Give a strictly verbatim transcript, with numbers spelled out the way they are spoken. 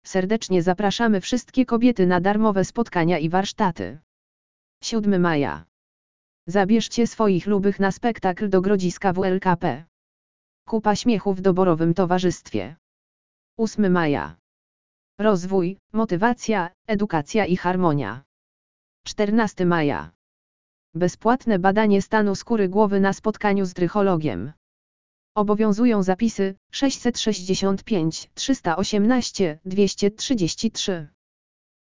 Serdecznie zapraszamy wszystkie kobiety na darmowe spotkania i warsztaty. siódmego maja. Zabierzcie swoich lubych na spektakl do Grodziska W L K P. Kupa śmiechu w doborowym towarzystwie. ósmego maja. Rozwój, motywacja, edukacja i harmonia. czternastego maja. Bezpłatne badanie stanu skóry głowy na spotkaniu z trychologiem. Obowiązują zapisy sześćset sześćdziesiąt pięć, trzysta osiemnaście, dwieście trzydzieści trzy.